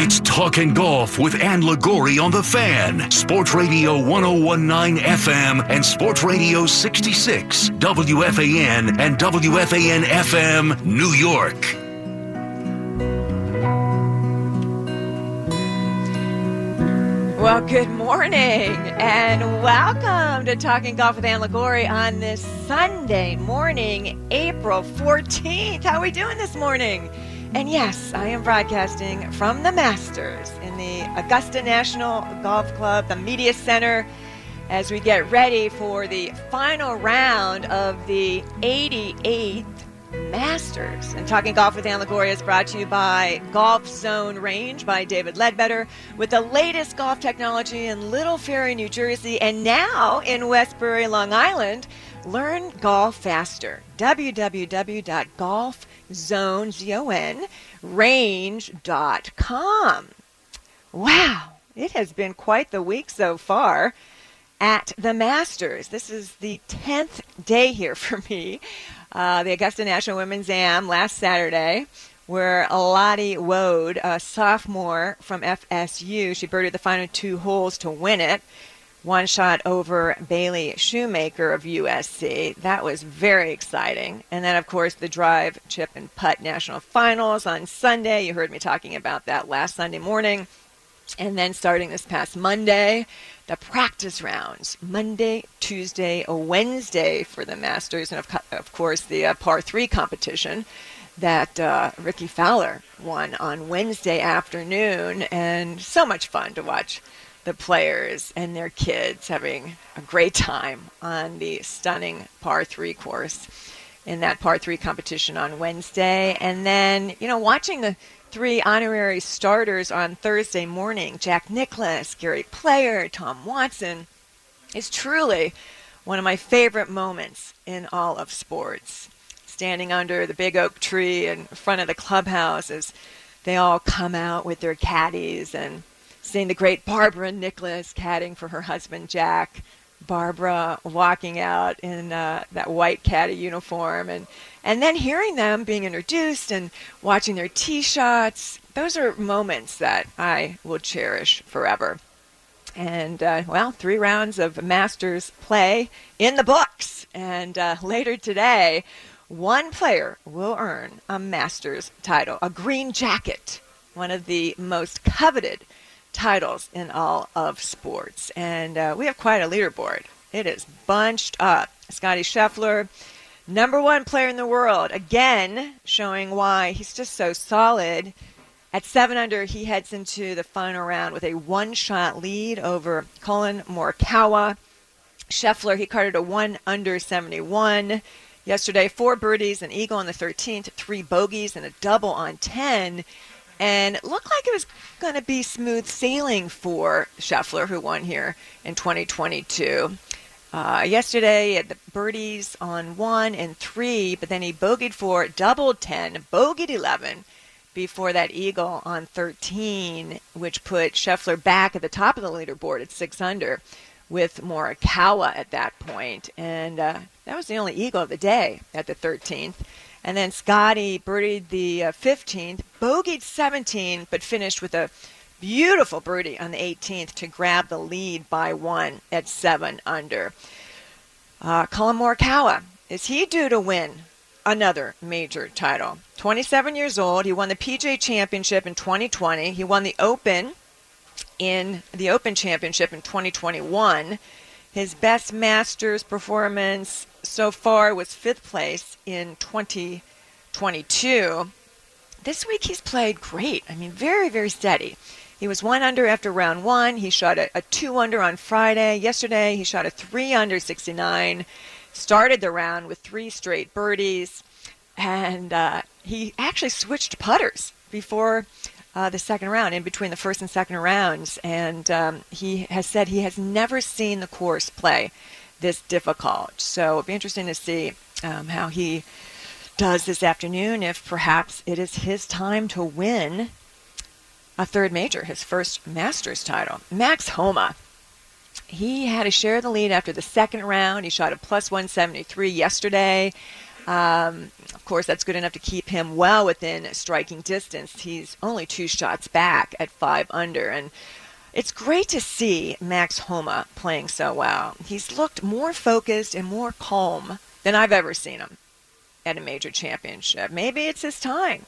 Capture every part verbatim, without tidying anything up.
It's Talking Golf with Ann Ligori on The Fan. Sports Radio ten nineteen F M and Sports Radio sixty-six, W F A N and W F A N F M, New York. Well, good morning and welcome to Talking Golf with Ann Ligori on this Sunday morning, April fourteenth. How are we doing this morning? And yes, I am broadcasting from the Masters in the Augusta National Golf Club, the Media Center, as we get ready for the final round of the eighty-eighth Masters. And Talking Golf with Ann Ligori is brought to you by Golf Zone Range by David Ledbetter, with the latest golf technology in Little Ferry, New Jersey, and now in Westbury, Long Island. Learn golf faster. w w w dot golf zone range dot com. Wow, it has been quite the week so far at the Masters. This is the tenth day here for me. Uh, the Augusta National Women's Am last Saturday, where Lottie Woad, a sophomore from F S U, she birdied the final two holes to win it. One shot over Bailey Shoemaker of U S C. That was very exciting. And then, of course, the drive, chip, and putt national finals on Sunday. You heard me talking about that last Sunday morning. And then starting this past Monday, the practice rounds, Monday, Tuesday, a Wednesday for the Masters, and of, of course the uh, par three competition that uh, Ricky Fowler won on Wednesday afternoon. And so much fun to watch the players and their kids having a great time on the stunning par three course in that par three competition on Wednesday. And then, you know, watching the three honorary starters on Thursday morning, Jack Nicklaus, Gary Player, Tom Watson, is truly one of my favorite moments in all of sports. Standing under the big oak tree in front of the clubhouse as they all come out with their caddies, and seeing the great Barbara Nicklaus caddying for her husband, Jack. Barbara walking out in uh, that white caddy uniform, and, and then hearing them being introduced and watching their tee shots. Those are moments that I will cherish forever. And, uh, well, three rounds of Masters play in the books. And uh, later today, one player will earn a Masters title, a green jacket, one of the most coveted titles in all of sports. And uh, we have quite a leaderboard. It is bunched up. Scottie Scheffler, number one player in the world, again showing why he's just so solid. At seven under, he heads into the final round with a one-shot lead over Colin Morikawa. Scheffler, he carded a one under seventy-one yesterday. Four birdies, an eagle on the thirteenth, three bogeys, and a double on ten. And it looked like it was going to be smooth sailing for Scheffler, who won here in twenty twenty-two. Uh, yesterday, he had the birdies on one and three, but then he bogeyed four, doubled ten, bogeyed eleven before that eagle on thirteen, which put Scheffler back at the top of the leaderboard at six under with Morikawa at that point. And uh, that was the only eagle of the day at the thirteenth. And then Scottie birdied the uh, fifteenth, bogeyed seventeen, but finished with a beautiful birdie on the eighteenth to grab the lead by one at seven under. Uh, Colin Morikawa, is he due to win another major title? twenty-seven years old. He won the P G A Championship in twenty twenty. He won the Open in the Open Championship in twenty twenty-one. His best Masters performance so far was fifth place in twenty twenty-two. This week he's played great. I mean, very, very steady. He was one under after round one. He shot a, a two under on Friday. Yesterday he shot a three under sixty-nine. Started the round with three straight birdies. And uh, he actually switched putters before Uh, the second round, in between the first and second rounds, and um, he has said he has never seen the course play this difficult. So it'll be interesting to see um, how he does this afternoon, if perhaps it is his time to win a third major, his first Masters title. Max Homa, he had a share of the lead after the second round. He shot a plus one seventy-three yesterday. Um, of course, that's good enough to keep him well within striking distance. He's only two shots back at five under, and it's great to see Max Homa playing so well. He's looked more focused and more calm than I've ever seen him at a major championship. Maybe it's his time.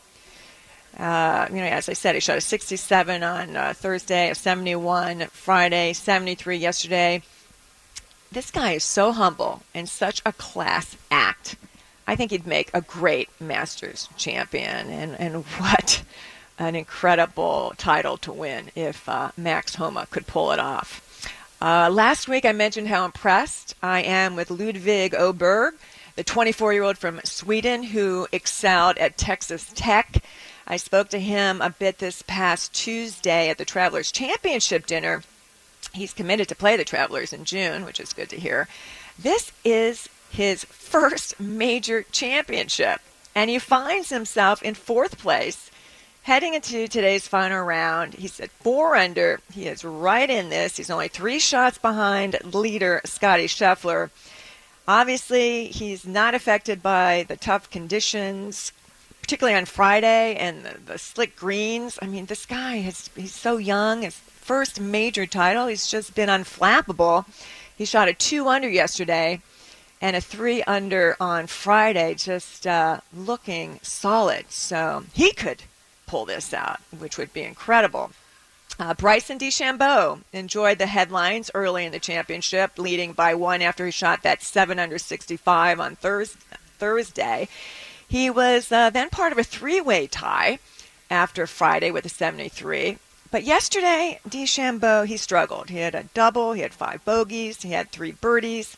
Uh, you know, as I said, he shot a sixty-seven on uh, Thursday, a seventy-one Friday, seventy-three yesterday. This guy is so humble and such a class act. I think he'd make a great Masters champion, and, and what an incredible title to win if uh, Max Homa could pull it off. Uh, last week I mentioned how impressed I am with Ludvig Åberg, the twenty-four-year-old from Sweden who excelled at Texas Tech. I spoke to him a bit this past Tuesday at the Travelers Championship dinner. He's committed to play the Travelers in June, which is good to hear. This is his first major championship, and he finds himself in fourth place heading into today's final round. He's at four under. He is right in this. He's only three shots behind leader Scottie Scheffler. Obviously, he's not affected by the tough conditions, particularly on Friday, and the, the slick greens. I mean, this guy, has, he's so young. His first major title, he's just been unflappable. He shot a two under yesterday and a three under on Friday, just uh, looking solid. So he could pull this out, which would be incredible. Uh, Bryson DeChambeau enjoyed the headlines early in the championship, leading by one after he shot that seven under sixty-five on Thurs- Thursday. He was uh, then part of a three-way tie after Friday with a seventy-three. But yesterday, DeChambeau, he struggled. He had a double, he had five bogeys, he had three birdies.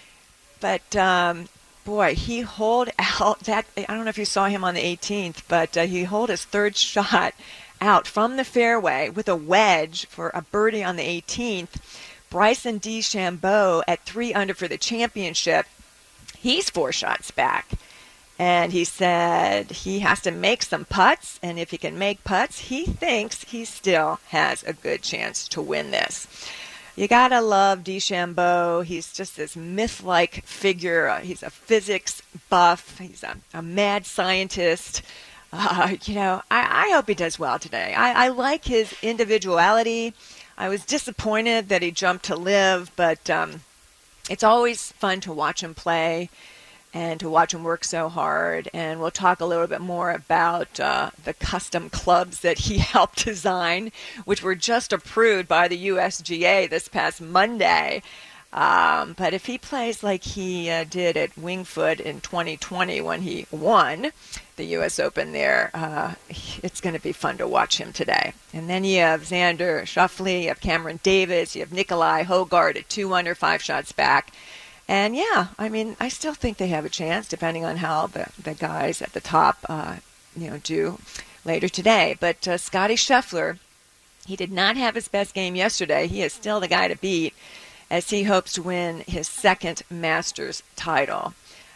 But, um, boy, he holed out that. I don't know if you saw him on the eighteenth, but uh, he holed his third shot out from the fairway with a wedge for a birdie on the eighteenth. Bryson DeChambeau at three under for the championship. He's four shots back. And he said he has to make some putts, and if he can make putts, he thinks he still has a good chance to win this. You gotta love DeChambeau. He's just this myth-like figure. Uh, he's a physics buff. He's a, a mad scientist. Uh, you know, I, I hope he does well today. I, I like his individuality. I was disappointed that he jumped to live, but um, it's always fun to watch him play and to watch him work so hard. And we'll talk a little bit more about uh, the custom clubs that he helped design, which were just approved by the U S G A this past Monday. Um, but if he plays like he uh, did at Wingfoot in twenty twenty when he won the U S Open there, uh, it's going to be fun to watch him today. And then you have Xander Schauffele, you have Cameron Davis, you have Nikolai Hogard at two under, five shots back. And yeah, I mean, I still think they have a chance, depending on how the, the guys at the top, uh, you know, do later today. But uh, Scottie Scheffler, he did not have his best game yesterday. He is still the guy to beat, as he hopes to win his second Masters title.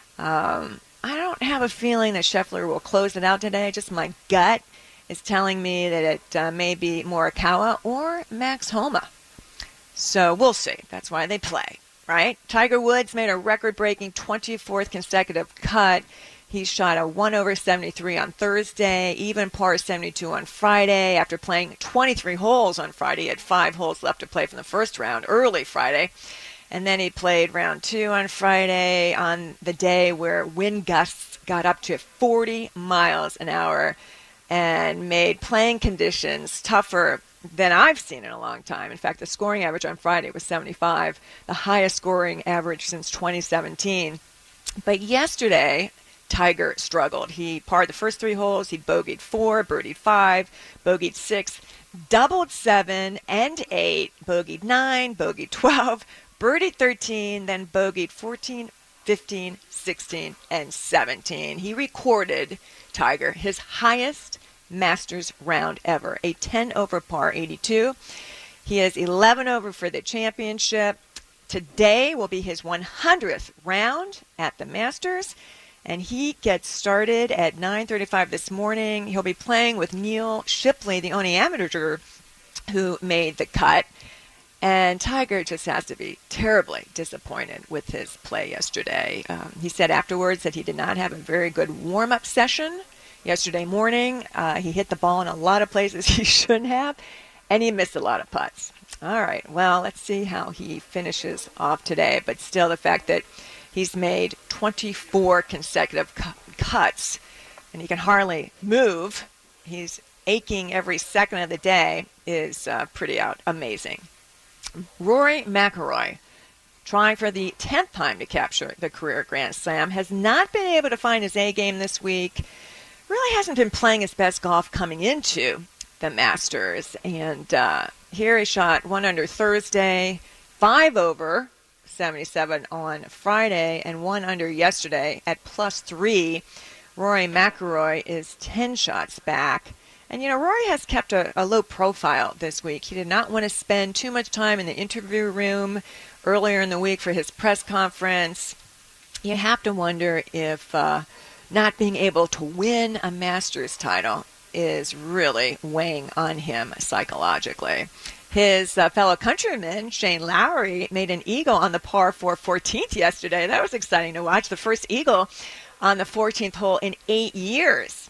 Um, I don't have a feeling that Scheffler will close it out today. Just my gut is telling me that it uh, may be Morikawa or Max Homa. So we'll see. That's why they play. Right? Tiger Woods made a record-breaking twenty-fourth consecutive cut. He shot a one over seventy-three on Thursday, even par seventy-two on Friday. After playing twenty-three holes on Friday, he had five holes left to play from the first round, early Friday. And then he played round two on Friday on the day where wind gusts got up to forty miles an hour and made playing conditions tougher than I've seen in a long time. In fact, the scoring average on Friday was seventy-five, the highest scoring average since twenty seventeen. But yesterday, Tiger struggled. He parred the first three holes. He bogeyed four, birdied five, bogeyed six, doubled seven and eight, bogeyed nine, bogeyed twelve, birdied thirteen, then bogeyed fourteen, fifteen, sixteen, and seventeen. He recorded, Tiger, his highest Masters round ever, a ten over par eighty-two. He is eleven over for the championship. Today will be his one hundredth round at the Masters, and he gets started at nine thirty-five this morning. He'll be playing with Neil Shipley, the only amateur who made the cut. And Tiger just has to be terribly disappointed with his play yesterday. Um, he said afterwards that he did not have a very good warm-up session yesterday morning. Uh, he hit the ball in a lot of places he shouldn't have, and he missed a lot of putts. All right, well, let's see how he finishes off today. But still, the fact that he's made twenty-four consecutive cu- cuts, and he can hardly move, he's aching every second of the day, is uh, pretty out amazing. Rory McIlroy, trying for the tenth time to capture the career Grand Slam, has not been able to find his A game this week. Really hasn't been playing his best golf coming into the Masters. And uh, here he shot one under Thursday, five over seventy-seven on Friday, and one under yesterday at plus three. Rory McIlroy is ten shots back. And, you know, Rory has kept a, a low profile this week. He did not want to spend too much time in the interview room earlier in the week for his press conference. You have to wonder if uh, not being able to win a Masters title is really weighing on him psychologically. His uh, fellow countryman, Shane Lowry, made an eagle on the par four fourteenth yesterday. That was exciting to watch. The first eagle on the fourteenth hole in eight years.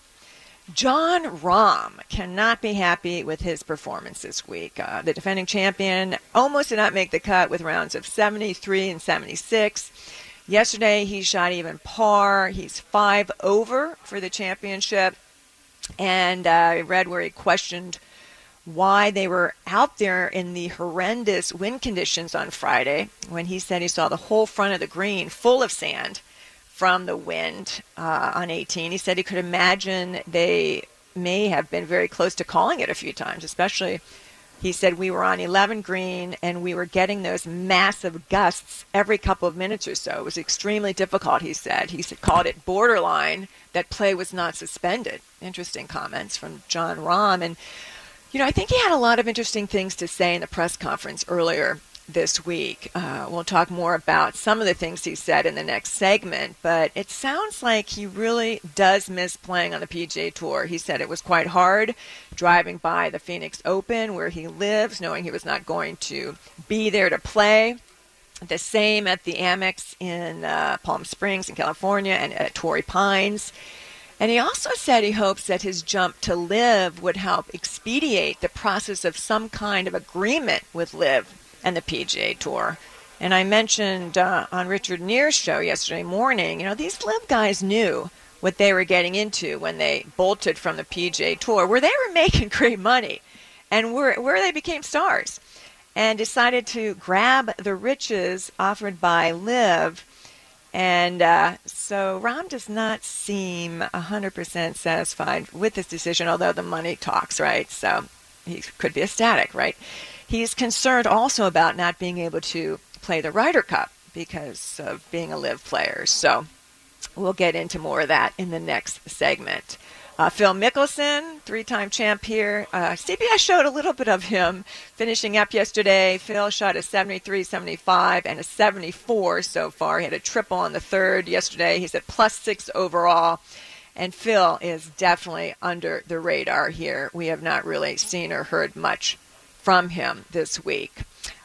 Jon Rahm cannot be happy with his performance this week. Uh, the defending champion almost did not make the cut with rounds of seventy-three and seventy-six. Yesterday, he shot even par. He's five over for the championship. And uh, I read where he questioned why they were out there in the horrendous wind conditions on Friday, when he said he saw the whole front of the green full of sand from the wind uh, on eighteen. He said he could imagine they may have been very close to calling it a few times, especially, he said, we were on eleven green and we were getting those massive gusts every couple of minutes or so. It was extremely difficult, he said. He said, called it borderline, that play was not suspended. Interesting comments from Jon Rahm. And, you know, I think he had a lot of interesting things to say in the press conference earlier this week. Uh, we'll talk more about some of the things he said in the next segment, but it sounds like he really does miss playing on the P G A Tour. He said it was quite hard driving by the Phoenix Open where he lives, knowing he was not going to be there to play. The same at the Amex in uh, Palm Springs in California and at Torrey Pines. And he also said he hopes that his jump to LIV would help expedite the process of some kind of agreement with LIV and the P G A Tour. And I mentioned uh, on Richard Neer's show yesterday morning, you know, these LIV guys knew what they were getting into when they bolted from the P G A Tour, where they were making great money and where, where they became stars, and decided to grab the riches offered by LIV. And uh, so Rahm does not seem one hundred percent satisfied with this decision, although the money talks, right? So he could be ecstatic, right? He's concerned also about not being able to play the Ryder Cup because of being a LIV player. So we'll get into more of that in the next segment. Uh, Phil Mickelson, three-time champ here. Uh, C B S showed a little bit of him finishing up yesterday. Phil shot a seventy-three, seventy-five, and a seventy-four so far. He had a triple on the third yesterday. He's at plus six overall. And Phil is definitely under the radar here. We have not really seen or heard much from him this week.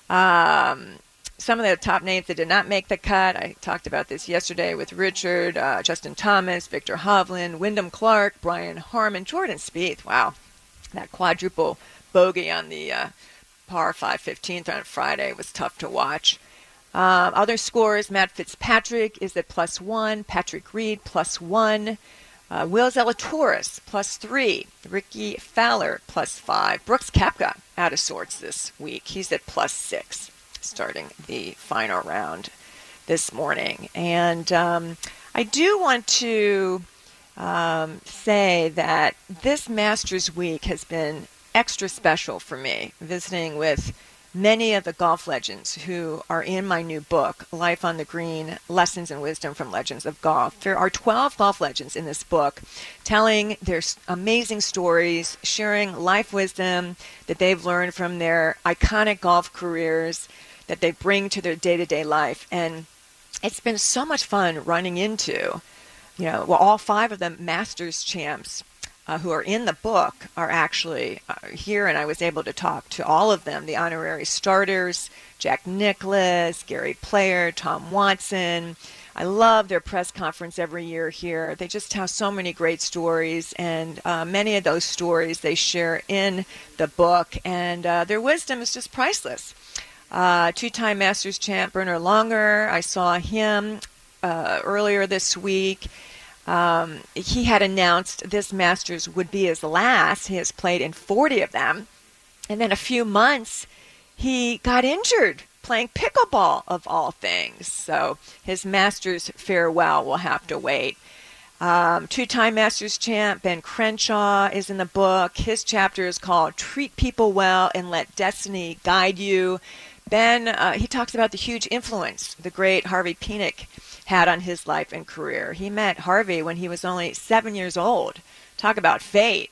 Um, some of the top names that did not make the cut, I talked about this yesterday with Richard, uh, Justin Thomas, Victor Hovland, Wyndham Clark, Brian Harman, Jordan Spieth. Wow, that quadruple bogey on the uh, par five fifteenth on Friday was tough to watch. Um, other scores, Matt Fitzpatrick is at plus one, Patrick Reed plus one, uh, Will Zalatoris plus three, Ricky Fowler plus five, Brooks Koepka out of sorts this week. He's at plus six, starting the final round this morning. And um, I do want to um, say that this Masters week has been extra special for me, visiting with many of the golf legends who are in my new book, Life on the Green, Lessons and Wisdom from Legends of Golf. There are twelve golf legends in this book telling their amazing stories, sharing life wisdom that they've learned from their iconic golf careers that they bring to their day-to-day life. And it's been so much fun running into, you know, well, all five of them Masters champs uh, who are in the book are actually uh, here, and I was able to talk to all of them, the honorary starters, Jack Nicklaus, Gary Player, Tom Watson. I love their press conference every year here. They just tell so many great stories, and uh, many of those stories they share in the book, and uh, their wisdom is just priceless. Uh, two-time Masters champ Bernhard Langer, I saw him uh, earlier this week. Um, he had announced this Masters would be his last. He has played in forty of them, and then a few months he got injured playing pickleball, of all things. So his Masters farewell will have to wait. Um, two-time Masters champ Ben Crenshaw is in the book. His chapter is called Treat People Well and Let Destiny Guide You. Ben, uh, he talks about the huge influence the great Harvey Penick had on his life and career. He met Harvey when he was only seven years old. Talk about fate.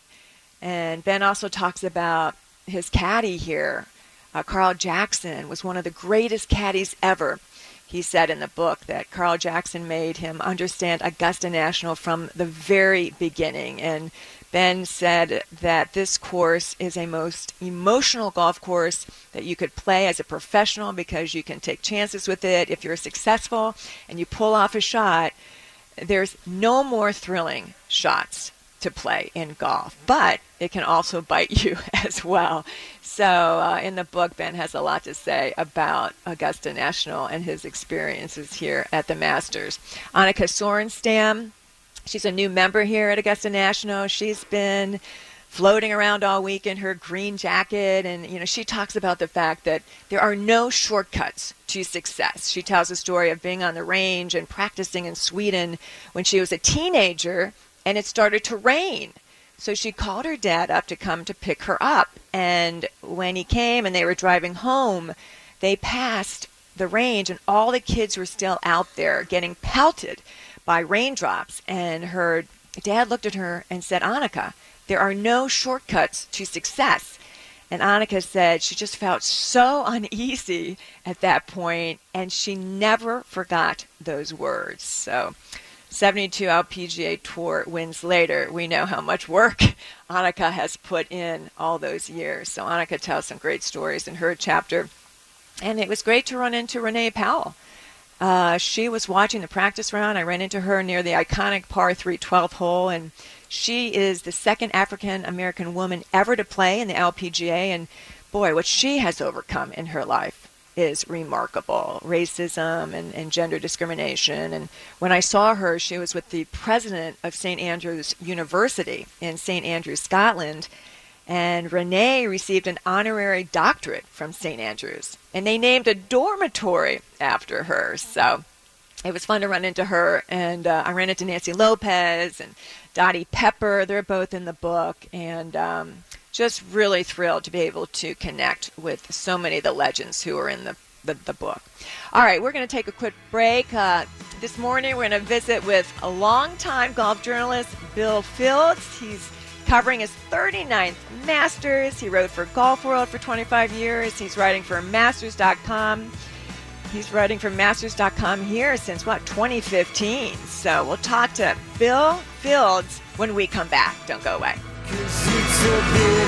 And Ben also talks about his caddy here. Uh, Carl Jackson was one of the greatest caddies ever. He said in the book that Carl Jackson made him understand Augusta National from the very beginning. And Ben said that this course is a most emotional golf course that you could play as a professional because you can take chances with it. If you're successful and you pull off a shot, there's no more thrilling shots to play in golf, but it can also bite you as well. So uh, in the book, Ben has a lot to say about Augusta National and his experiences here at the Masters. Annika Sorenstam, she's a new member here at Augusta National. She's been floating around all week in her green jacket, and you know she talks about the fact that there are no shortcuts to success. She tells a story of being on the range and practicing in Sweden when she was a teenager, and it started to rain. So she called her dad up to come to pick her up. And when he came and they were driving home, they passed the range and all the kids were still out there getting pelted by raindrops. And her dad looked at her and said, Annika, there are no shortcuts to success. And Annika said she just felt so uneasy at that point, and she never forgot those words. So seventy-two L P G A Tour wins later, we know how much work Annika has put in all those years. So Annika tells some great stories in her chapter. And it was great to run into Renee Powell. Uh, she was watching the practice round. I ran into her near the iconic par three twelfth hole, and she is the second African-American woman ever to play in the L P G A. And boy, what she has overcome in her life is remarkable. Racism and, and gender discrimination. And when I saw her, she was with the president of Saint Andrews University in Saint Andrews, Scotland. And Renee received an honorary doctorate from Saint Andrews. And they named a dormitory after her. So it was fun to run into her. And uh, I ran into Nancy Lopez and Dottie Pepper. They're both in the book. And um, just really thrilled to be able to connect with so many of the legends who are in the, the, the book. All right, we're going to take a quick break. Uh, this morning we're going to visit with a longtime golf journalist, Bill Fields. He's covering his thirty-ninth Masters. He wrote for Golf World for twenty-five years. He's writing for Masters dot com. He's writing for Masters dot com here since, what, twenty fifteen. So we'll talk to Bill Fields when we come back. Don't go away. 'Cause it's a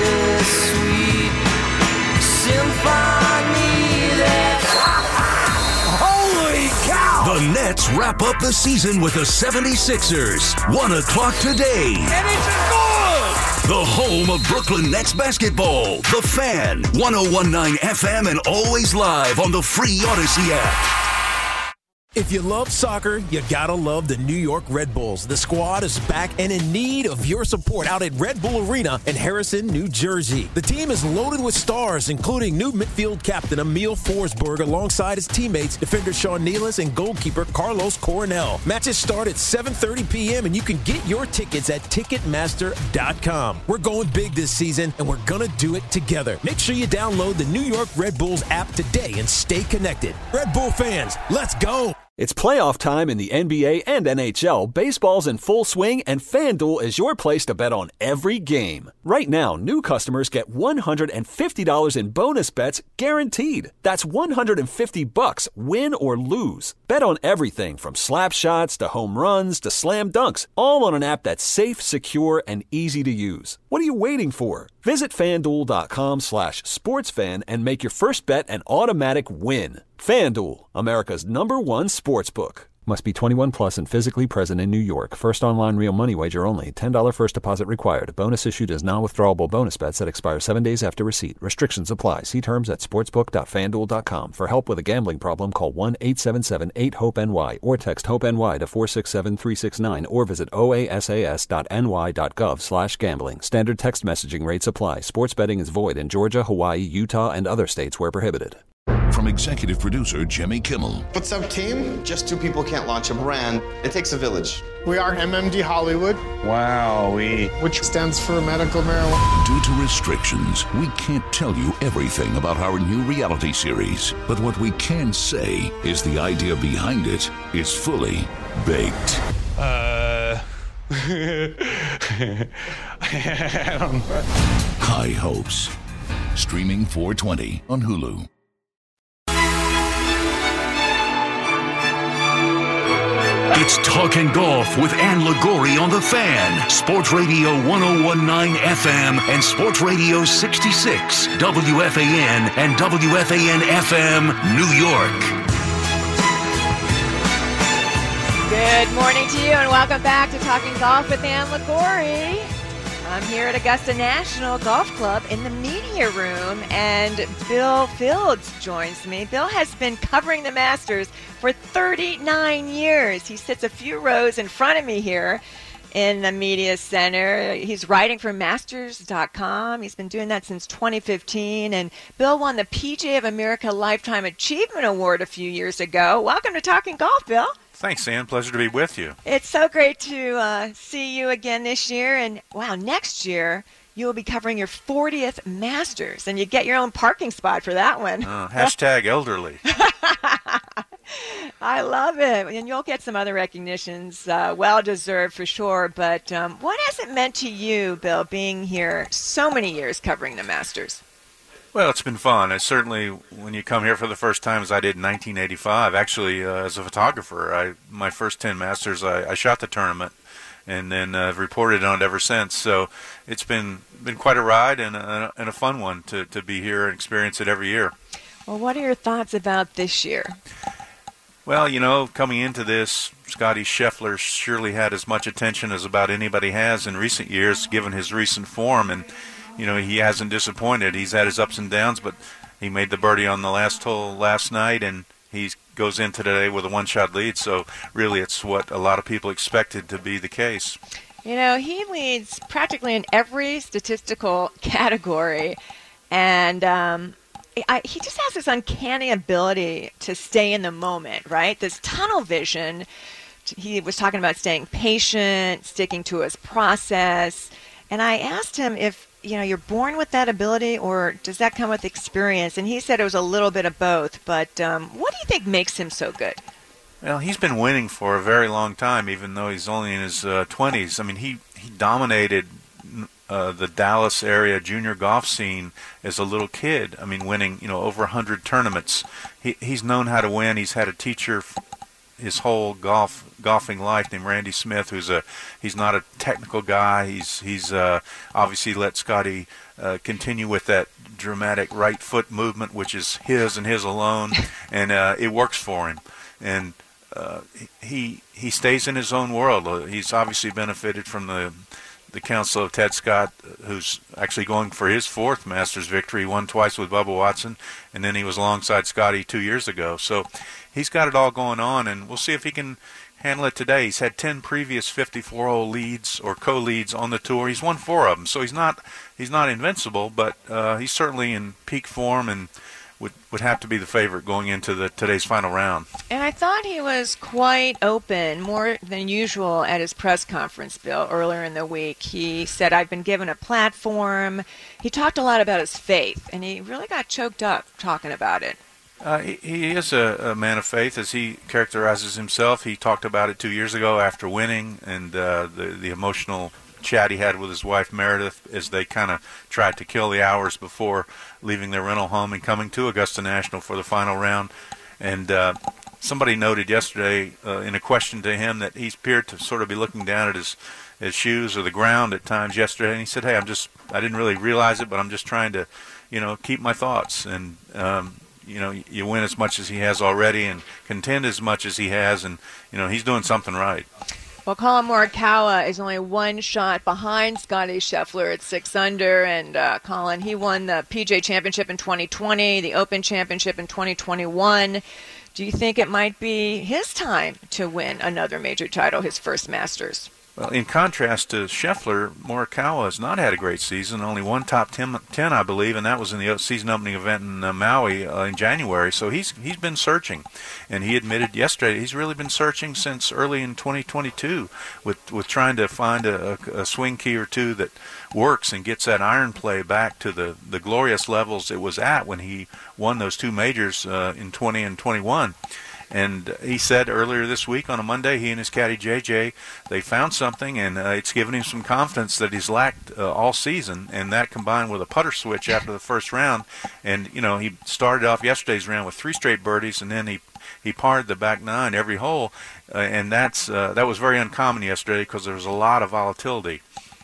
bittersweet symphony that... Holy cow! The Nets wrap up the season with the seventy-sixers. One o'clock today. And it's good! The home of Brooklyn Nets basketball. The Fan. one oh one point nine F M and always live on the free Odyssey app. If you love soccer, you gotta love the New York Red Bulls. The squad is back and in need of your support out at Red Bull Arena in Harrison, New Jersey. The team is loaded with stars, including new midfield captain Emil Forsberg alongside his teammates, defender Sean Nealis and goalkeeper Carlos Coronel. Matches start at seven thirty p.m. and you can get your tickets at Ticketmaster dot com. We're going big this season and we're gonna do it together. Make sure you download the New York Red Bulls app today and stay connected. Red Bull fans, let's go! It's playoff time in the N B A and N H L. Baseball's in full swing, and FanDuel is your place to bet on every game. Right now, new customers get one hundred fifty dollars in bonus bets guaranteed. That's one hundred fifty bucks, win or lose. Bet on everything from slap shots to home runs to slam dunks, all on an app that's safe, secure, and easy to use. What are you waiting for? Visit FanDuel.com slash sportsfan and make your first bet an automatic win. FanDuel, America's number one sportsbook. Must be twenty-one plus and physically present in New York. First online real money wager only. ten dollars first deposit required. Bonus issued as non-withdrawable bonus bets that expire seven days after receipt. Restrictions apply. See terms at sportsbook dot fan duel dot com. For help with a gambling problem, call one eight seven seven eight hope N Y or text HOPE-NY to four six seven three six nine or visit oasas dot n y dot gov slash gambling. Standard text messaging rates apply. Sports betting is void in Georgia, Hawaii, Utah, and other states where prohibited. From executive producer Jimmy Kimmel. What's up, team? Just two people can't launch a brand. It takes a village. We are M M D Hollywood. Wow, we... Which stands for medical marijuana. Due to restrictions, we can't tell you everything about our new reality series. But what we can say is the idea behind it is fully baked. Uh... I don't know. High Hopes. Streaming four twenty on Hulu. It's Talking Golf with Ann Liguori on The Fan. Sports Radio ten nineteen F M and Sports Radio sixty-six, W F A N and W F A N F M, New York. Good morning to you and welcome back to Talking Golf with Ann Liguori. I'm here at Augusta National Golf Club in the media room, and Bill Fields joins me. Bill has been covering the Masters for thirty-nine years. He sits a few rows in front of me here in the media center. He's writing for Masters dot com. He's been doing that since twenty fifteen, and Bill won the P G A of America Lifetime Achievement Award a few years ago. Welcome to Talking Golf, Bill. Thanks, Ann. Pleasure to be with you. It's so great to uh, see you again this year. And, wow, next year you will be covering your fortieth Masters, and you get your own parking spot for that one. Uh, hashtag elderly. I love it. And you'll get some other recognitions, uh, well-deserved for sure. But um, what has it meant to you, Bill, being here so many years covering the Masters? Well, it's been fun. I certainly, when you come here for the first time, as I did in nineteen eighty-five, actually, uh, as a photographer, I my first ten Masters, I, I shot the tournament, and then uh, I've reported on it ever since. So it's been been quite a ride and a, and a fun one to, to be here and experience it every year. Well, what are your thoughts about this year? Well, you know, coming into this, Scotty Scheffler surely had as much attention as about anybody has in recent years, given his recent form, and you know, he hasn't disappointed. He's had his ups and downs, but he made the birdie on the last hole last night, and he goes in today with a one-shot lead. So really it's what a lot of people expected to be the case. You know, he leads practically in every statistical category, and um, I, he just has this uncanny ability to stay in the moment, right? This tunnel vision. He was talking about staying patient, sticking to his process, and I asked him if, you know, you're born with that ability, or does that come with experience? And he said it was a little bit of both. But um, what do you think makes him so good? Well, he's been winning for a very long time, even though he's only in his uh, twenties. I mean, he, he dominated uh, the Dallas area junior golf scene as a little kid. I mean, winning, you know, over one hundred tournaments. He, he's known how to win. He's had a teacher his whole golf golfing life named Randy Smith, who's a he's not a technical guy. He's he's uh, obviously let Scotty uh, continue with that dramatic right foot movement, which is his and his alone, and uh, it works for him. And uh, he he stays in his own world. He's obviously benefited from the the counsel of Ted Scott, who's actually going for his fourth Masters victory. He won twice with Bubba Watson, and then he was alongside Scotty two years ago. So he's got it all going on, and we'll see if he can handle it today. He's had ten previous fifty-four hole leads or co-leads on the tour. He's won four of them, so he's not he's not invincible, but uh, he's certainly in peak form and would would have to be the favorite going into the today's final round. And I thought he was quite open, more than usual, at his press conference, Bill, earlier in the week. He said, I've been given a platform. He talked a lot about his faith, and he really got choked up talking about it. Uh, he, he is a, a man of faith, as he characterizes himself. He talked about it two years ago after winning, and uh, the the emotional chat he had with his wife Meredith as they kind of tried to kill the hours before leaving their rental home and coming to Augusta National for the final round. And uh, somebody noted yesterday uh, in a question to him that he appeared to sort of be looking down at his his shoes or the ground at times yesterday, and he said, "Hey, I'm just I didn't really realize it, but I'm just trying to, you know, keep my thoughts and." Um, You know, you win as much as he has already and contend as much as he has, and, you know, he's doing something right. Well, Colin Morikawa is only one shot behind Scotty Scheffler at six under, and uh, Colin, he won the P G A Championship in twenty twenty, the Open Championship in twenty twenty-one. Do you think it might be his time to win another major title, his first Masters? Well, in contrast to Scheffler, Morikawa has not had a great season. Only one top ten, ten, I believe, and that was in the season opening event in uh, Maui uh, in January. So he's he's been searching, and he admitted yesterday he's really been searching since early in twenty twenty-two with with trying to find a, a swing key or two that works and gets that iron play back to the the glorious levels it was at when he won those two majors uh, in twenty and twenty-one. And he said earlier this week on a Monday, he and his caddy J J, they found something, and uh, it's given him some confidence that he's lacked uh, all season. And that combined with a putter switch after the first round, and you know he started off yesterday's round with three straight birdies, and then he he parred the back nine every hole, uh, and that's uh, that was very uncommon yesterday because there was a lot of volatility.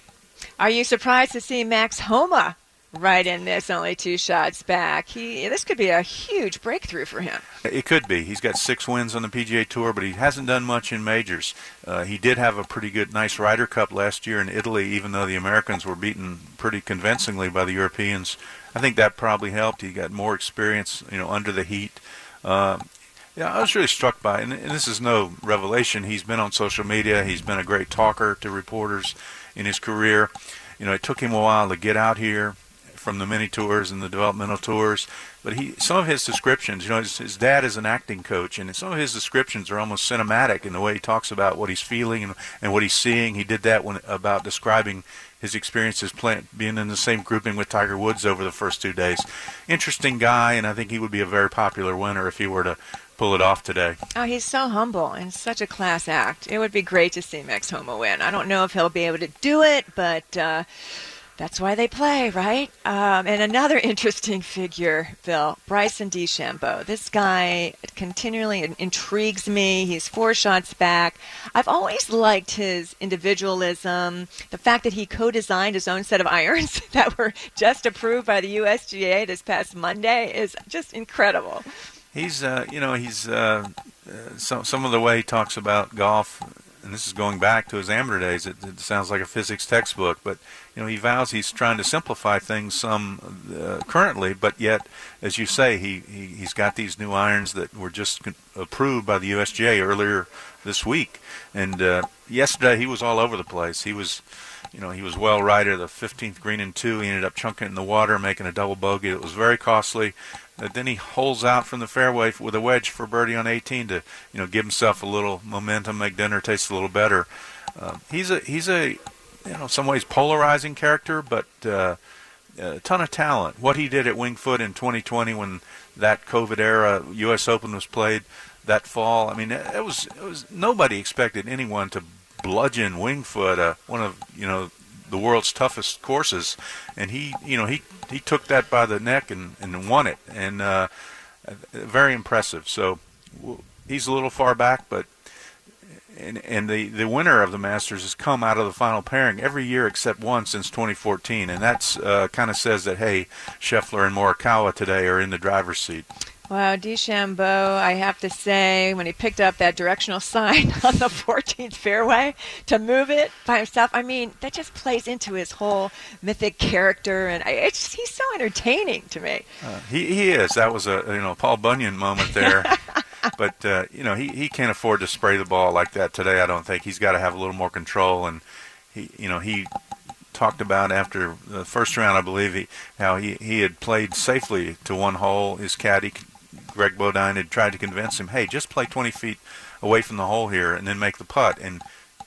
Are you surprised to see Max Homa right in this, only two shots back? He this could be a huge breakthrough for him. It could be. He's got six wins on the P G A Tour, but he hasn't done much in majors. Uh, he did have a pretty good, nice Ryder Cup last year in Italy, even though the Americans were beaten pretty convincingly by the Europeans. I think that probably helped. He got more experience, you know, under the heat. Uh, yeah, I was really struck by, and, and this is no revelation. He's been on social media. He's been a great talker to reporters in his career. You know, it took him a while to get out here from the mini tours and the developmental tours, but he some of his descriptions, you know, his, his dad is an acting coach, and some of his descriptions are almost cinematic in the way he talks about what he's feeling and, and what he's seeing. He did that when about describing his experiences playing, being in the same grouping with Tiger Woods over the first two days. Interesting guy, and I think he would be a very popular winner if he were to pull it off today. Oh, he's so humble and such a class act. It would be great to see Max Homa win. I don't know if he'll be able to do it, but uh, that's why they play, right? Um, and another interesting figure, Bill, Bryson DeChambeau. This guy continually intrigues me. He's four shots back. I've always liked his individualism. The fact that he co-designed his own set of irons that were just approved by the U S G A this past Monday is just incredible. He's, uh, you know, he's uh, uh, some some of the way he talks about golf, and this is going back to his amateur days. It, it sounds like a physics textbook, but you know, he vows he's trying to simplify things some uh, currently, but yet, as you say, he, he he's got these new irons that were just con- approved by the U S G A earlier this week, and uh, yesterday he was all over the place. He was. You know, he was well right at the fifteenth green and two. He ended up chunking it in the water, making a double bogey. It was very costly. Uh, then he holes out from the fairway with a wedge for birdie on eighteen to, you know, give himself a little momentum, make dinner taste a little better. Uh, he's a he's a, you know, in some ways polarizing character, but uh, a ton of talent. What he did at Winged Foot in twenty twenty when that COVID era U S Open was played that fall. I mean, it was it was nobody expected anyone to bludgeon Winged Foot, uh, one of you know the world's toughest courses, and he you know he he took that by the neck and, and won it, and uh, very impressive. So he's a little far back, but and and the the winner of the Masters has come out of the final pairing every year except one since twenty fourteen, and that's uh, kind of says that hey, Scheffler and Morikawa today are in the driver's seat. Wow, DeChambeau, I have to say, when he picked up that directional sign on the fourteenth fairway to move it by himself, I mean, that just plays into his whole mythic character, and it's just, he's so entertaining to me. Uh, he he is. That was a you know Paul Bunyan moment there. But uh, you know he, he can't afford to spray the ball like that today. I don't think he's got to have a little more control, and he you know he. talked about after the first round, I believe, he, how he, he had played safely to one hole. His caddy, Greg Bodine, had tried to convince him, hey, just play twenty feet away from the hole here and then make the putt. And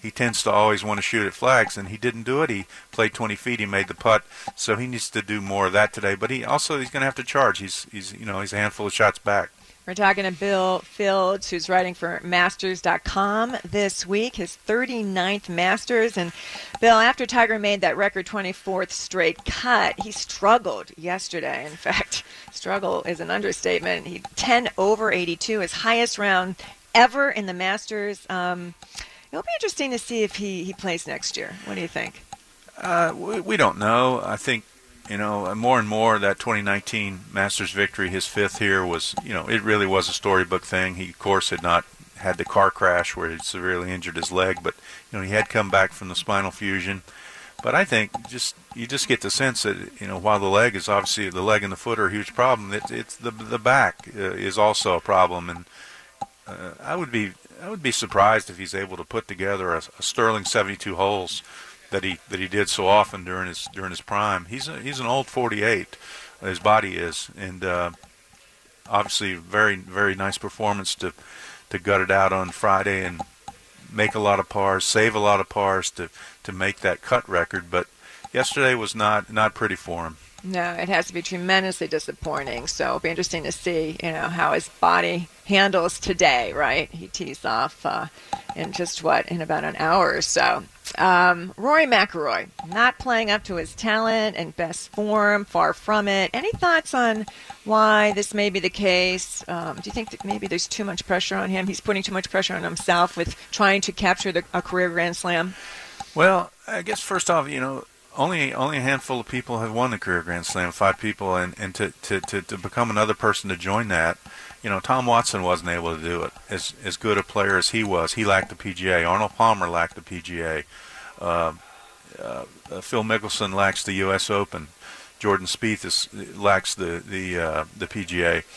he tends to always want to shoot at flags, and he didn't do it. He played twenty feet. He made the putt, so he needs to do more of that today. But he also he's going to have to charge. He's he's you know he's a handful of shots back. We're talking to Bill Fields, who's writing for Masters dot com this week, his thirty-ninth Masters. And, Bill, after Tiger made that record twenty-fourth straight cut, he struggled yesterday. In fact, struggle is an understatement. He ten over eighty-two, his highest round ever in the Masters. Um, it'll be interesting to see if he, he plays next year. What do you think? Uh, we, we don't know. I think, you know, more and more that twenty nineteen Masters victory, his fifth here, was, you know, it really was a storybook thing. He, of course, had not had the car crash where he severely injured his leg, but, you know, he had come back from the spinal fusion. But I think just you just get the sense that, you know, while the leg is obviously, the leg and the foot are a huge problem, it, it's the the back uh, is also a problem. And uh, I would be I would be surprised if he's able to put together a, a sterling seventy-two holes that he that he did so often during his during his prime. He's a, he's an old forty-eight, his body is, and uh, obviously very very nice performance to to gut it out on Friday and make a lot of pars, save a lot of pars to to make that cut record. But yesterday was not not pretty for him. No, it has to be tremendously disappointing. So it'll be interesting to see, you know, how his body handles today, right? He tees off uh, in just, what, in about an hour or so. Um, Rory McIlroy, not playing up to his talent and best form, far from it. Any thoughts on why this may be the case? Um, do you think that maybe there's too much pressure on him? He's putting too much pressure on himself with trying to capture the, a career Grand Slam? Well, I guess first off, you know, Only only a handful of people have won the career Grand Slam, five people, and, and to, to, to, to become another person to join that, you know, Tom Watson wasn't able to do it. As as good a player as he was, he lacked the P G A. Arnold Palmer lacked the P G A. Uh, uh, uh, Phil Mickelson lacks the U S Open. Jordan Spieth is, lacks the the uh, the P G A.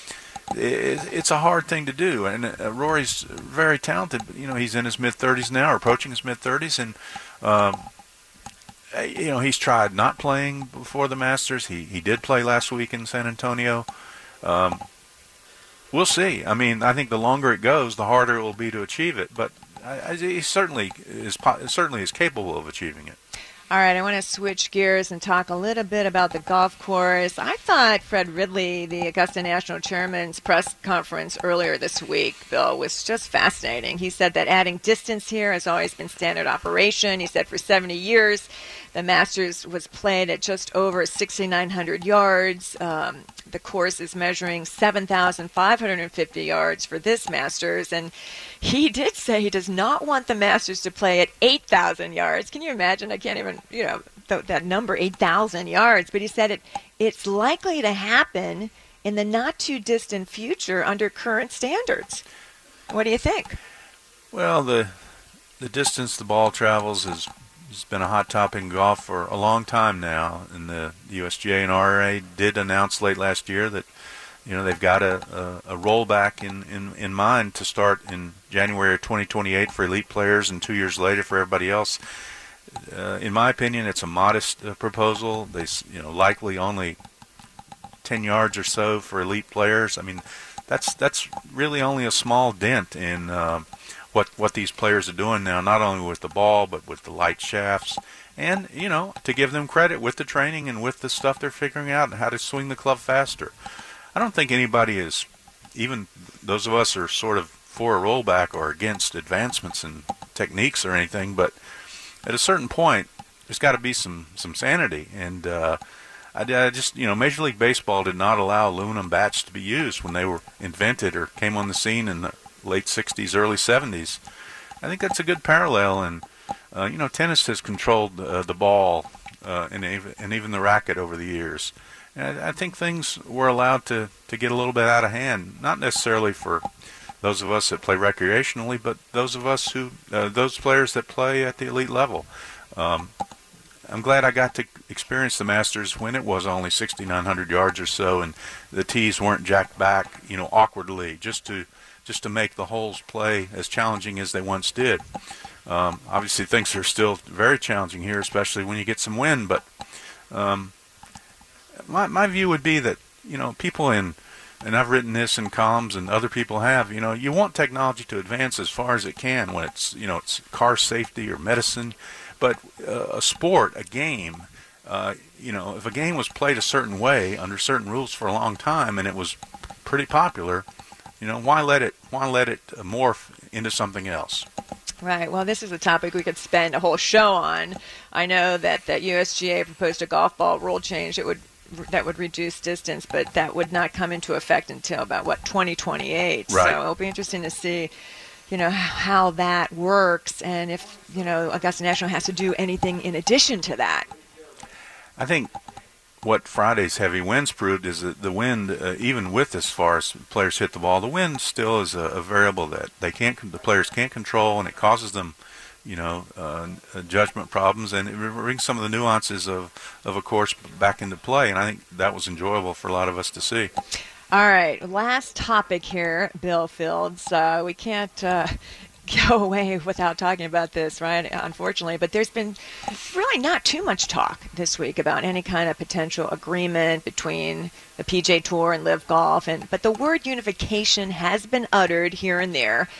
It, it's a hard thing to do, and uh, Rory's very talented. But, you know, he's in his mid thirties now, or approaching his mid thirties, and um, you know, he's tried not playing before the Masters. He he did play last week in San Antonio. Um, we'll see. I mean, I think the longer it goes, the harder it will be to achieve it. But I, I, he certainly is certainly is capable of achieving it. All right, I want to switch gears and talk a little bit about the golf course. I thought Fred Ridley, the Augusta National Chairman's press conference earlier this week, Bill, was just fascinating. He said that adding distance here has always been standard operation. He said for seventy years, the Masters was played at just over sixty-nine hundred yards. Um, the course is measuring seven thousand five hundred fifty yards for this Masters, and he did say he does not want the Masters to play at eight thousand yards. Can you imagine? I can't even, you know, th- that number, eight thousand yards. But he said it it's likely to happen in the not-too-distant future under current standards. What do you think? Well, the the distance the ball travels is has been a hot topic in golf for a long time now, and the U S G A and R R A did announce late last year that, you know, they've got a, a, a rollback in, in, in mind to start in January of twenty twenty-eight for elite players and two years later for everybody else. Uh, in my opinion, it's a modest uh, proposal. They, you know, likely only ten yards or so for elite players. I mean, that's that's really only a small dent in uh, what what these players are doing now, not only with the ball but with the light shafts, and, you know, to give them credit with the training and with the stuff they're figuring out and how to swing the club faster. I don't think anybody is, even those of us who are sort of for a rollback or against advancements in techniques or anything, but at a certain point there's got to be some some sanity. And uh, I, I just, you know, Major League Baseball did not allow aluminum bats to be used when they were invented or came on the scene in the late sixties, early seventies. I think that's a good parallel, and uh, you know, tennis has controlled uh, the ball uh, and, even, and even the racket over the years. And I, I think things were allowed to, to get a little bit out of hand, not necessarily for those of us that play recreationally, but those of us who, uh, those players that play at the elite level. Um, I'm glad I got to experience the Masters when it was only sixty-nine hundred yards or so, and the tees weren't jacked back, you know, awkwardly, just to just to make the holes play as challenging as they once did. Um, obviously, things are still very challenging here, especially when you get some wind. But um, my my view would be that, you know, people in and I've written this in columns and other people have, you know, you want technology to advance as far as it can when it's, you know, it's car safety or medicine. But uh, a sport, a game, uh, you know, if a game was played a certain way under certain rules for a long time and it was pretty popular, you know, why let it, why let it morph into something else? Right. Well, this is a topic we could spend a whole show on. I know that the U S G A proposed a golf ball rule change that would that would reduce distance, but that would not come into effect until about, what, twenty twenty-eight. Right. So it'll be interesting to see, you know, how that works and if, you know, Augusta National has to do anything in addition to that. I think what Friday's heavy winds proved is that the wind, uh, even with as far as players hit the ball, the wind still is a, a variable that they can't, the players can't control, and it causes them, you know, uh, judgment problems, and it brings some of the nuances of, of a course back into play, and I think that was enjoyable for a lot of us to see. All right, last topic here, Bill Fields. Uh, we can't uh, go away without talking about this, right, unfortunately, but there's been really not too much talk this week about any kind of potential agreement between the P G A Tour and Live Golf, and but the word unification has been uttered here and there.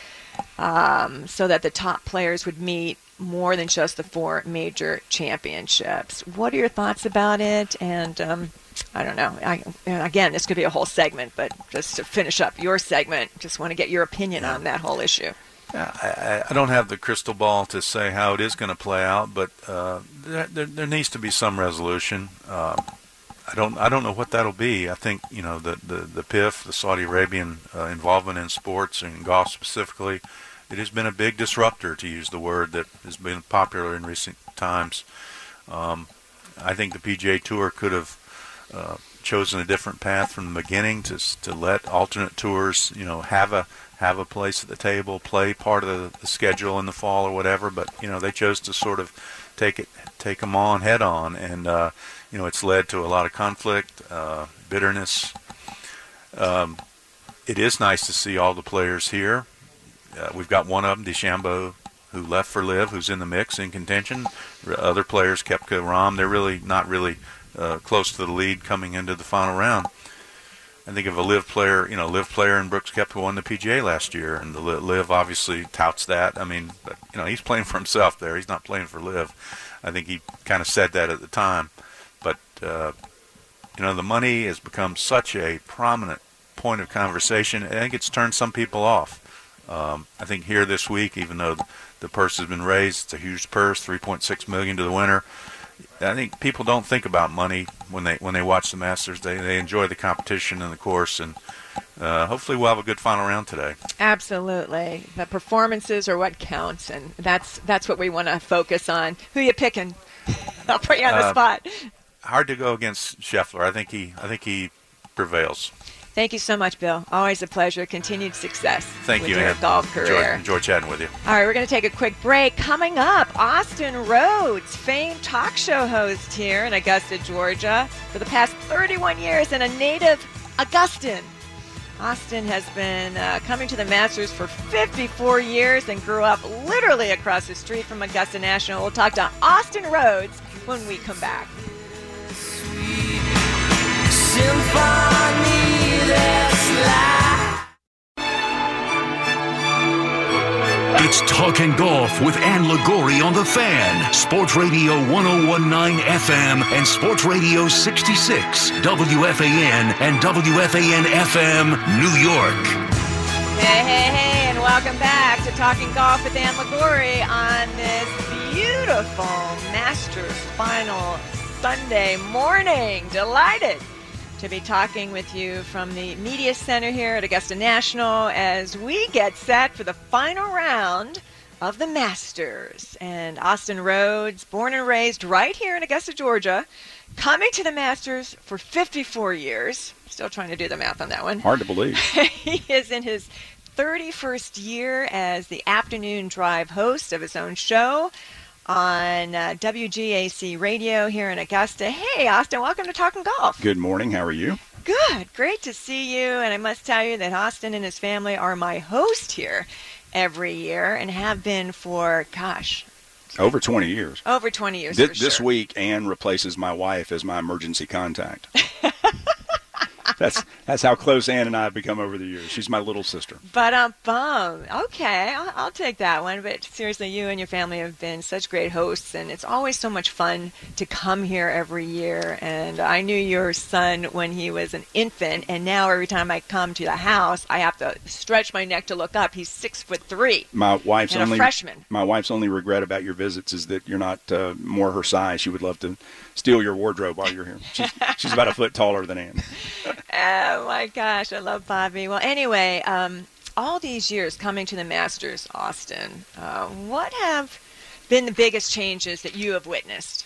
Um, so that the top players would meet more than just the four major championships. What are your thoughts about it? And um, I don't know. I, again, this could be a whole segment, but just to finish up your segment, just want to get your opinion yeah. on that whole issue. Yeah, I, I don't have the crystal ball to say how it is going to play out, but uh, there, there, there needs to be some resolution. Uh, I don't I don't know what that'll be. I think, you know, the, the, the P I F, the Saudi Arabian uh, involvement in sports and golf specifically, it has been a big disruptor, to use the word that has been popular in recent times. Um, I think the P G A Tour could have uh, chosen a different path from the beginning to to let alternate tours, you know, have a have a place at the table, play part of the, the schedule in the fall or whatever. But you know, they chose to sort of take it take them on head on, and uh, you know, it's led to a lot of conflict, uh, bitterness. Um, it is nice to see all the players here. Uh, we've got one of them, DeChambeau, who left for Live, who's in the mix, in contention. Other players, Koepka, Rahm, they're really not really uh, close to the lead coming into the final round. I think of a Live player, you know, Live player and Brooks Koepka won the P G A last year, and the Live obviously touts that. I mean, but, you know, he's playing for himself there. He's not playing for Live. I think he kind of said that at the time. But, uh, you know, the money has become such a prominent point of conversation. I think it's turned some people off. Um, I think here this week, even though the purse has been raised, it's a huge purse, three point six million dollars to the winner. I think people don't think about money when they when they watch the Masters. They they enjoy the competition and the course, and uh, hopefully we'll have a good final round today. Absolutely, the performances are what counts, and that's that's what we want to focus on. Who you picking? I'll put you on the uh, spot. Hard to go against Scheffler. I think he I think he prevails. Thank you so much, Bill. Always a pleasure. Continued success Thank with you, your Ann. golf career. Enjoy, enjoy chatting with you. All right, we're going to take a quick break. Coming up, Austin Rhodes, famed talk show host here in Augusta, Georgia, for the past thirty-one years, and a native Augustan. Austin has been uh, coming to the Masters for fifty-four years and grew up literally across the street from Augusta National. We'll talk to Austin Rhodes when we come back. Symphony that's life. It's Talkin' Golf with Ann Liguori on The Fan. Sports Radio one oh one point nine F M and Sports Radio sixty-six, W F A N and W F A N F M, New York. Hey, hey, hey, and welcome back to Talking Golf with Ann Liguori on this beautiful Masters final Sunday morning. Delighted to be talking with you from the Media Center here at Augusta National as we get set for the final round of the Masters. And Austin Rhodes, born and raised right here in Augusta, Georgia, coming to the Masters for fifty-four years. Still trying to do the math on that one. Hard to believe. He is in his thirty-first year as the afternoon drive host of his own show on uh, W G A C Radio here in Augusta. Hey, Austin, welcome to Talking Golf. Good morning. How are you? Good. Great to see you. And I must tell you that Austin and his family are my host here every year and have been for, gosh, over twenty years. Over twenty years, This, for sure. this week, Ann replaces my wife as my emergency contact. that's that's how close Ann and I have become over the years. She's my little sister. But um, bum. Okay, I'll, I'll take that one. But seriously, you and your family have been such great hosts, and it's always so much fun to come here every year. And I knew your son when he was an infant, and now every time I come to the house, I have to stretch my neck to look up. He's six foot three. My wife's and only a freshman. My wife's only regret about your visits is that you're not uh, more her size. She would love to steal your wardrobe while you're here. She's, she's about a foot taller than Ann. Oh my gosh, I love Bobby. Well, anyway, um, all these years coming to the Masters, Austin, uh, what have been the biggest changes that you have witnessed?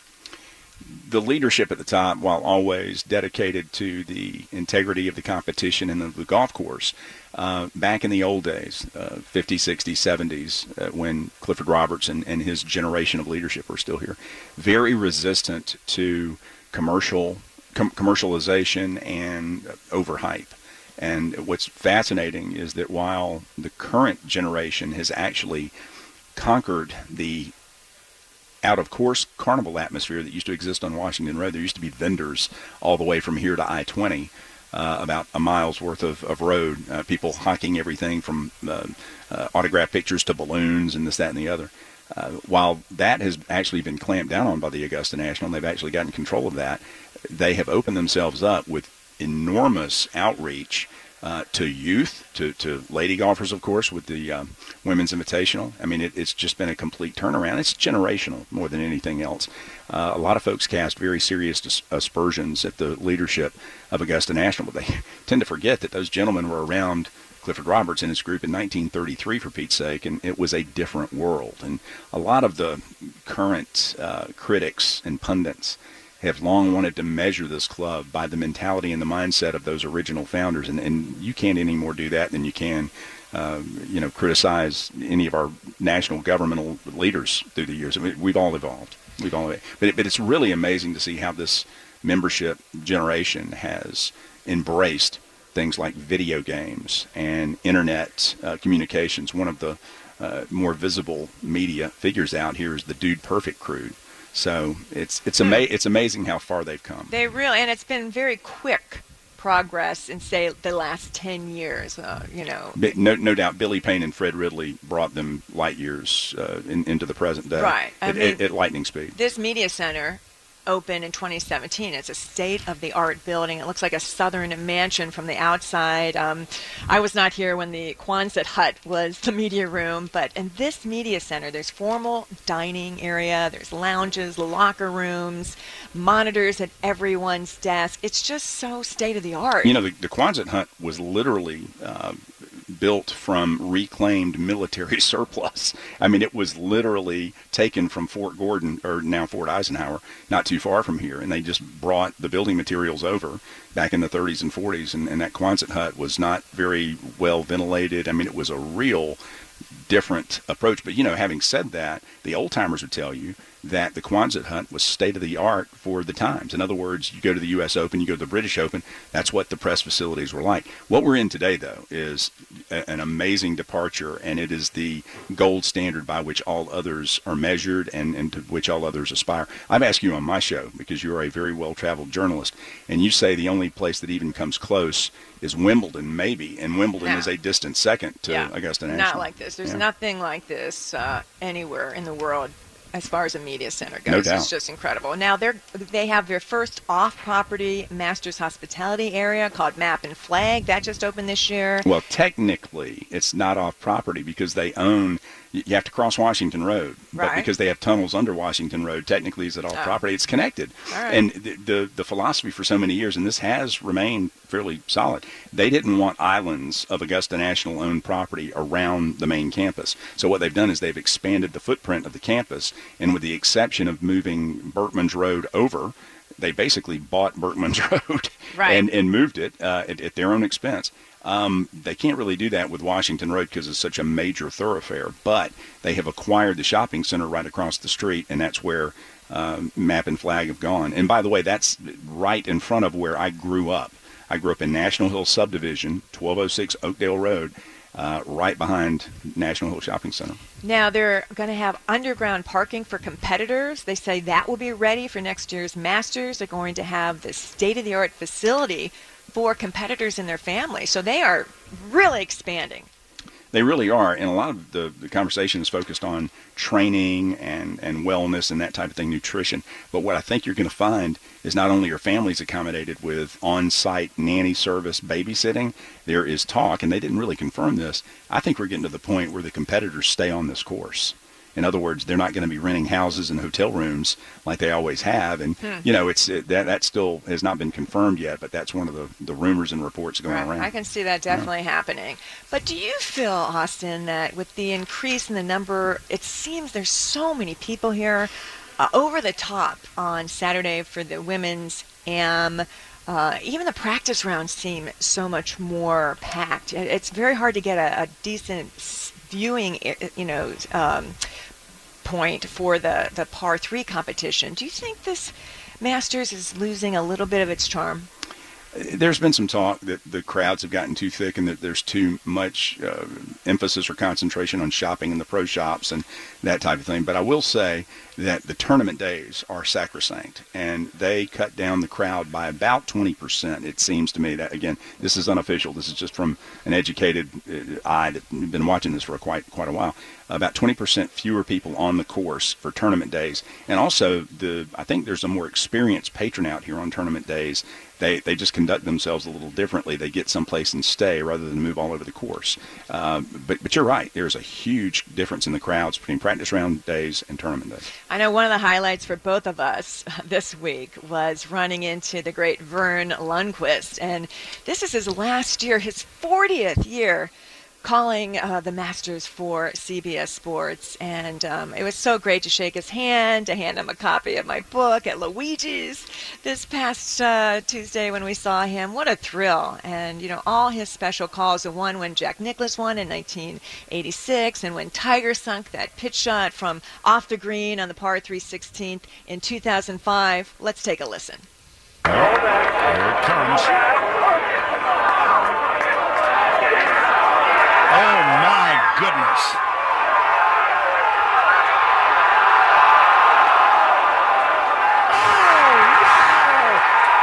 The leadership at the top, while always dedicated to the integrity of the competition and the, the golf course, uh, back in the old days, uh, fifties, sixties, seventies, uh, when Clifford Roberts and, and his generation of leadership were still here, very resistant to commercial com- commercialization and overhype. And what's fascinating is that while the current generation has actually conquered the out-of-course carnival atmosphere that used to exist on Washington Road, there used to be vendors all the way from here to I twenty, uh, about a mile's worth of, of road, uh, people hawking everything from uh, uh, autograph pictures to balloons and this, that, and the other. Uh, while that has actually been clamped down on by the Augusta National, and they've actually gotten control of that, they have opened themselves up with enormous outreach uh, to youth, to, to lady golfers, of course, with the um, Women's Invitational. I mean, it, it's just been a complete turnaround. It's generational more than anything else. Uh, a lot of folks cast very serious dis- aspersions at the leadership of Augusta National, but they tend to forget that those gentlemen were around Clifford Roberts and his group in nineteen thirty-three, for Pete's sake, and it was a different world. And a lot of the current uh, critics and pundits have long wanted to measure this club by the mentality and the mindset of those original founders, and, and you can't any more do that than you can, uh, you know, criticize any of our national governmental leaders through the years. I mean, we've all evolved. We've all, but it, but it's really amazing to see how this membership generation has embraced things like video games and internet uh, communications. One of the uh, more visible media figures out here is the Dude Perfect crew. So it's it's ama- it's amazing how far they've come. They really, and it's been very quick progress in, say, the last ten years, uh, you know. But no, no doubt Billy Payne and Fred Ridley brought them light years uh, in, into the present day. Right. I At, mean, at, at lightning speed. This media center opened in twenty seventeen. It's a state-of-the-art building. It looks like a southern mansion from the outside. Um, I was not here when the Quonset hut was the media room, but in this media center, there's formal dining area, there's lounges, locker rooms, monitors at everyone's desk. It's just so state-of-the-art. You know, the, the Quonset hut was literally uh, built from reclaimed military surplus. I mean, it was literally taken from Fort Gordon, or now Fort Eisenhower, not too far from here, and they just brought the building materials over back in the thirties and forties, and, and that Quonset hut was not very well ventilated. I mean, it was a real different approach. But, you know, having said that, the old-timers would tell you that the Quonset hut was state-of-the-art for the times. In other words, you go to the U S Open, you go to the British Open, that's what the press facilities were like. What we're in today, though, is a, an amazing departure, and it is the gold standard by which all others are measured and, and to which all others aspire. I've asked you on my show, because you're a very well-traveled journalist, and you say the only place that even comes close is Wimbledon, maybe, and Wimbledon Yeah. is a distant second to Yeah. Augusta National. Not like this. There's Yeah. nothing like this uh, anywhere in the world as far as a media center goes. No doubt. It's just incredible. Now, they're, they have their first off-property Masters hospitality area called Map and Flag. That just opened this year. Well, technically, it's not off property because they own. You have to cross Washington Road, but Right. because they have tunnels under Washington Road, technically it's off Oh. property. It's connected, All right. and the, the the philosophy for so many years, and this has remained fairly solid. They didn't want islands of Augusta National owned property around the main campus. So what they've done is they've expanded the footprint of the campus, and with the exception of moving Berkman's Road over, they basically bought Berkman's Road Right. and and moved it uh, at, at their own expense. Um, they can't really do that with Washington Road because it's such a major thoroughfare, but they have acquired the shopping center right across the street, and that's where um, Map and Flag have gone. And by the way, that's right in front of where I grew up. I grew up in National Hill Subdivision, twelve oh six Oakdale Road, uh, right behind National Hill Shopping Center. Now, they're going to have underground parking for competitors. They say that will be ready for next year's Masters. They're going to have the state-of-the-art facility for competitors and their families. So they are really expanding. They really are, and a lot of the, the conversation is focused on training and, and wellness and that type of thing, nutrition. But what I think you're going to find is not only are families accommodated with on-site nanny service babysitting, there is talk, and they didn't really confirm this, I think we're getting to the point where the competitors stay on this course. In other words, they're not going to be renting houses and hotel rooms like they always have. And, hmm. you know, it's it, that that still has not been confirmed yet, but that's one of the, the rumors and reports going right. around. I can see that definitely yeah. happening. But do you feel, Austin, that with the increase in the number, it seems there's so many people here uh, over the top on Saturday for the women's A M. Uh, even the practice rounds seem so much more packed. It's very hard to get a, a decent viewing, you know, um, point for the, the par three competition. Do you think this Masters is losing a little bit of its charm? There's been some talk that the crowds have gotten too thick and that there's too much uh, emphasis or concentration on shopping in the pro shops and that type of thing. But I will say that the tournament days are sacrosanct, and they cut down the crowd by about twenty percent, it seems to me. That, again, this is unofficial. This is just from an educated eye that's been watching this for quite quite a while. About twenty percent fewer people on the course for tournament days. And also, the I think there's a more experienced patron out here on tournament days. They they just conduct themselves a little differently. They get someplace and stay rather than move all over the course. Uh, but, but you're right. There's a huge difference in the crowds between practice round days and tournament days. I know one of the highlights for both of us this week was running into the great Vern Lundquist. And this is his last year, his fortieth year, calling uh, the Masters for C B S Sports. And um, it was so great to shake his hand, to hand him a copy of my book at Luigi's this past uh, Tuesday when we saw him. What a thrill. And, you know, all his special calls, the one when Jack Nicklaus won in nineteen eighty-six, and when Tiger sunk that pitch shot from off the green on the par three sixteenth in two thousand five. Let's take a listen. Here it comes. Oh, my goodness. Oh, wow.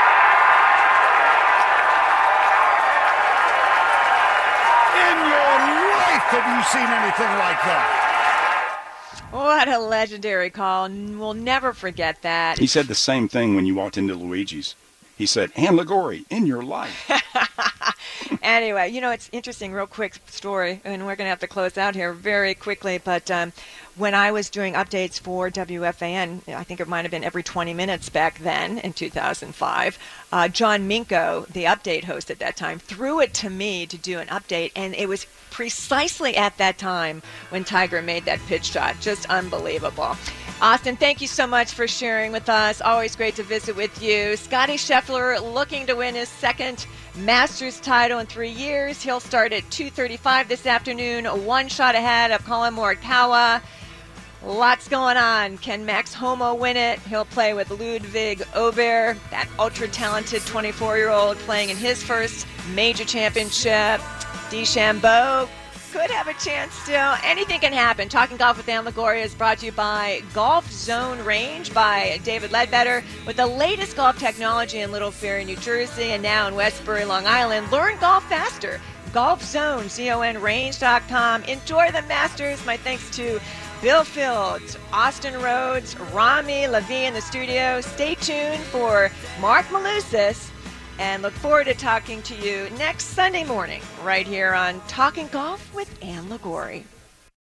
In your life, have you seen anything like that? What a legendary call. We'll never forget that. He said the same thing when you walked into Luigi's. He said, Ann Liguori, in your life. Anyway, you know, it's interesting, real quick story, and we're going to have to close out here very quickly, but um, when I was doing updates for W F A N, I think it might have been every twenty minutes back then in two thousand five, uh, John Minko, the update host at that time, threw it to me to do an update, and it was precisely at that time when Tiger made that pitch shot. Just unbelievable. Austin, thank you so much for sharing with us. Always great to visit with you. Scottie Scheffler looking to win his second Masters title in three years. He'll start at two thirty-five this afternoon, one shot ahead of Colin Morikawa. Lots going on. Can Max Homa win it? He'll play with Ludwig Ober, that ultra-talented twenty-four-year-old playing in his first major championship. DeChambeau could have a chance still. Anything can happen. Talking Golf with Ann Liguori is brought to you by Golf Zone Range by David Ledbetter. With the latest golf technology in Little Ferry, New Jersey, and now in Westbury, Long Island, learn golf faster. Golf Zone, Z O N range dot com. Enjoy the Masters. My thanks to Bill Fields, Austin Rhodes, Rami Levy in the studio. Stay tuned for Mark Malusis. And look forward to talking to you next Sunday morning right here on Talking Golf with Ann Liguori.